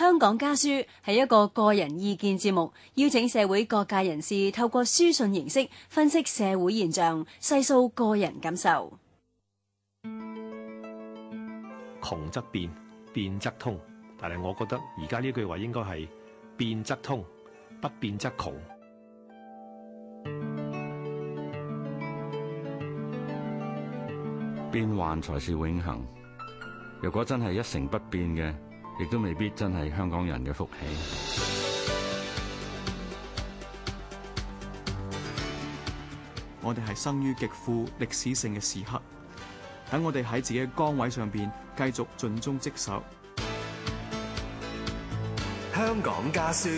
香港家書係一個個人意見節目，邀請社會各界人士透過書信形式分析社會現象，細數個人感受。 窮則變，變則通。但係我覺得而家呢句話應該係變則通，不變則窮。 變幻才是永恆。若果真係一成不變嘅，亦都未必真係香港人嘅福氣。 我哋係生於極富歷史性嘅時刻，等我哋喺自己嘅崗位上邊繼續盡忠職守。 香港家書。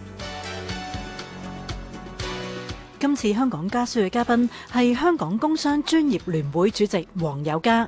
今次香港家書嘅嘉賓係香港工商專業聯會主席黃友嘉。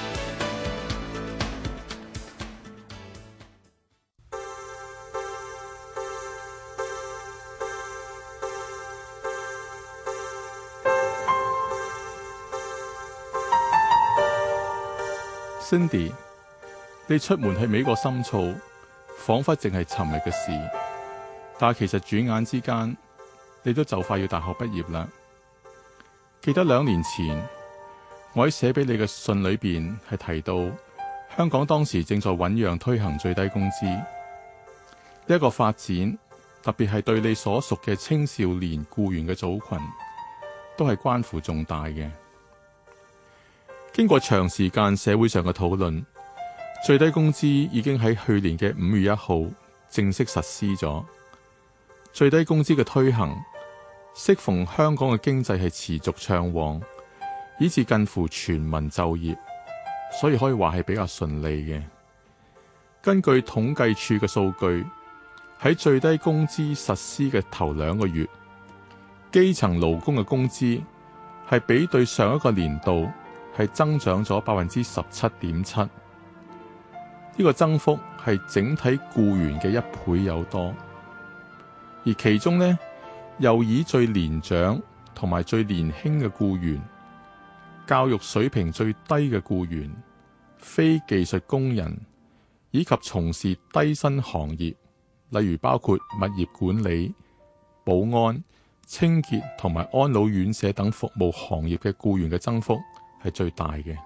Cindy， 你出門係美國深造，彷彿淨係尋日嘅事，但係其實轉眼之間，你都就快要大學畢業啦。記得2年前，我喺寫俾你嘅信裏邊係提到，香港當時正在醞釀推行最低工資呢一個發展，特別係對你所屬嘅青少年僱員嘅組群，都係關乎重大嘅。經過長時間社會上嘅討論，最低工資已經喺去年嘅5月1號正式實施咗。最低工資嘅推行，適逢香港嘅經濟係持續暢旺，以至近乎全民就業，所以可以話係比較順利嘅。根據統計處嘅數據，喺最低工資實施嘅頭2個月，基層勞工嘅工資係比對上一個年度係增長咗17.7%，呢個增幅係整體僱員嘅1倍有多。而其中呢，又以最年長同埋最年輕嘅僱員、教育水平最低嘅僱員、非技術工人以及從事低薪行業，例如包括物業管理、保安、清潔同埋安老院舍等服務行業嘅僱員嘅增幅係最大嘅。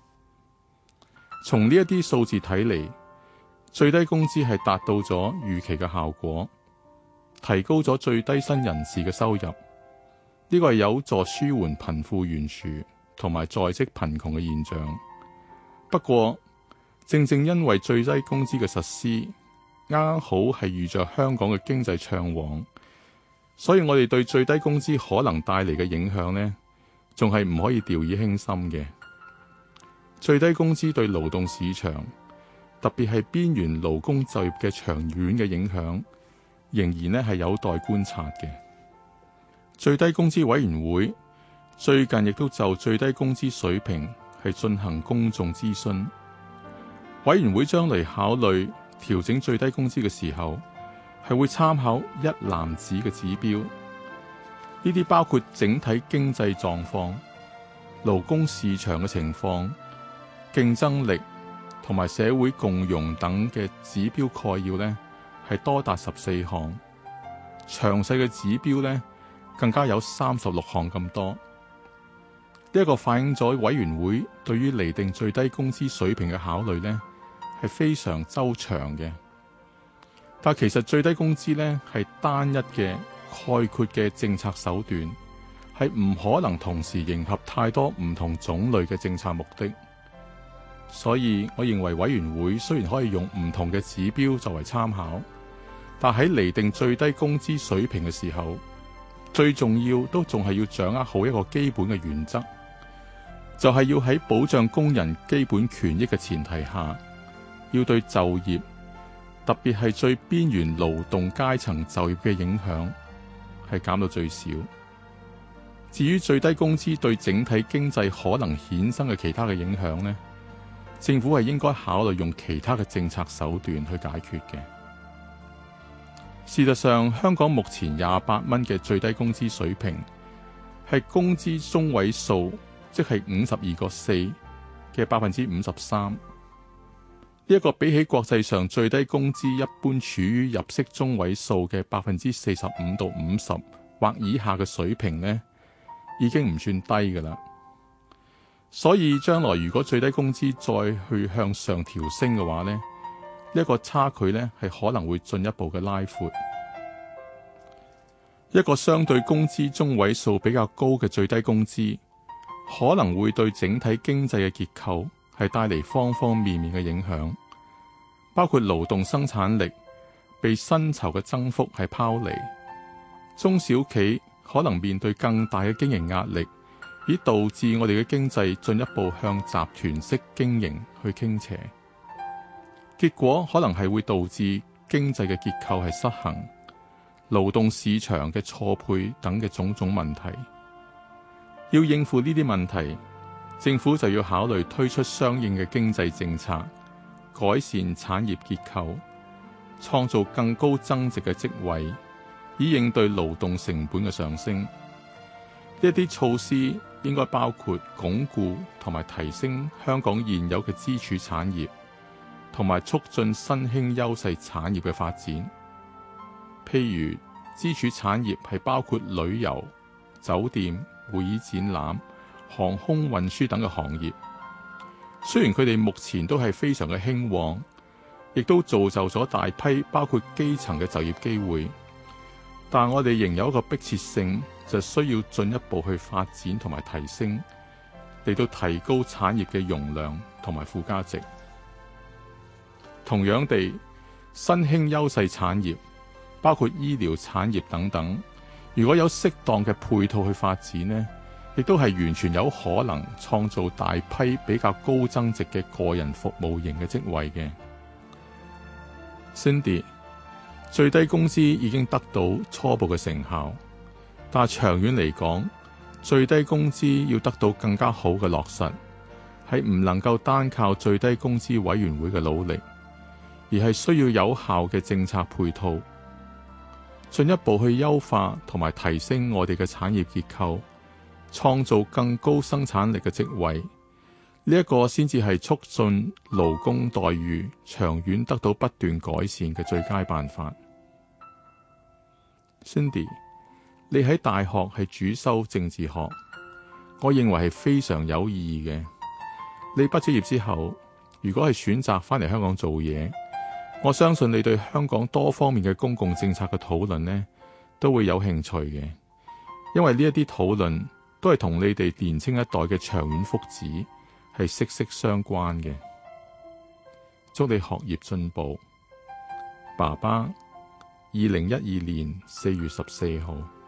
從呢一啲數字睇嚟，最低工資係達到咗預期嘅效果，提高咗最低薪人士嘅收入，呢個係有助舒緩貧富懸殊同埋在職貧窮嘅現象。不過，正正因為最低工資嘅實施，啱好係遇着香港嘅經濟暢旺，所以我哋對最低工資可能帶嚟嘅影響呢，仲係唔可以掉以輕心嘅。最低工資對勞動市場，特別係邊緣勞工就業嘅長遠嘅影響，仍然呢係有待觀察嘅。最低工資委員會最近亦都就最低工資水平係進行公眾諮詢。委員會將嚟考慮調整最低工資嘅時候，係會參考一籃子嘅指標，呢啲包括整體經濟狀況、勞工市場嘅情況、競爭力同埋社會共融等嘅指標概要呢，係多達14項，詳細嘅指標呢，更加有36項咁多。呢一個反映咗委員會對於釐定最低工資水平嘅考慮呢，係非常周詳嘅。但其實最低工資呢，係單一嘅概括嘅政策手段，係唔可能同時迎合太多唔同種類嘅政策目的。所以我認為委員會雖然可以用唔同嘅指標作為參考，但喺釐定最低工資水平嘅時候，最重要都仲係要掌握好一個基本嘅原則，就係要喺保障工人基本權益嘅前提下，要對就業，特別係最邊緣勞動階層就業嘅影響係減到最少。至於最低工資對整體經濟可能衍生嘅其他嘅影響呢，政府係應該考慮用其他嘅政策手段去解決嘅。事實上，香港目前28蚊嘅最低工資水平係工資中位數，即係52.4%嘅53%。呢呢一個比起國際上最低工資一般處於入息中位數嘅45%到50%或以下嘅水平呢，已經唔算低㗎啦。所以將來如果最低工資再去向上調升嘅話呢，呢一個差距呢係可能會進一步嘅拉闊。一個相對工資中位數比較高嘅最低工資，可能會對整體經濟嘅結構係帶嚟方方面面嘅影響，包括勞動生產力被薪酬嘅增幅係拋離，中小企可能面對更大嘅經營壓力，以導致我哋嘅經濟進一步向集團式經營去傾斜，結果可能係會導致經濟嘅結構係失衡、勞動市場嘅錯配等嘅種種問題。要應付呢啲問題，政府就要考慮推出相應嘅經濟政策，改善產業結構，創造更高增值嘅職位，以應對勞動成本嘅上升。呢一啲措施應該包括鞏固同埋提升香港現有嘅支柱產業，同埋促進新興優勢產業嘅發展。譬如支柱產業係包括旅遊、酒店、會議展覽、航空運輸等嘅行業。雖然佢哋目前都係非常嘅興旺，亦都造就咗大批包括基層嘅就業機會，但我哋仍有一個迫切性，就需要進一步去發展同埋提升，嚟到提高產業嘅容量同埋附加值。同樣地，新興優勢產業包括醫療產業等等，如果有適當嘅配套去發展呢，亦都係完全有可能創造大批比較高增值嘅個人服務型嘅職位嘅。Cindy， 最低工資已經得到初步嘅成效，但係長遠嚟講，最低工資要得到更加好嘅落實，係唔能夠單靠最低工資委員會嘅努力，而係需要有效嘅政策配套，進一步去優化同埋提升我哋嘅產業結構，創造更高生產力嘅職位。呢一個先至係促進勞工待遇長遠得到不斷改善嘅最佳辦法。Cindy， 你喺大學係主修政治學，我認為係非常有意義嘅。你畢咗業之後，如果係選擇返嚟香港做嘢，我相信你對香港多方面嘅公共政策嘅討論呢，都會有興趣嘅，因為呢一啲討論都係同你哋年青一代嘅長遠福祉係息息相關嘅。祝你學業進步，爸爸。2012年4月14號。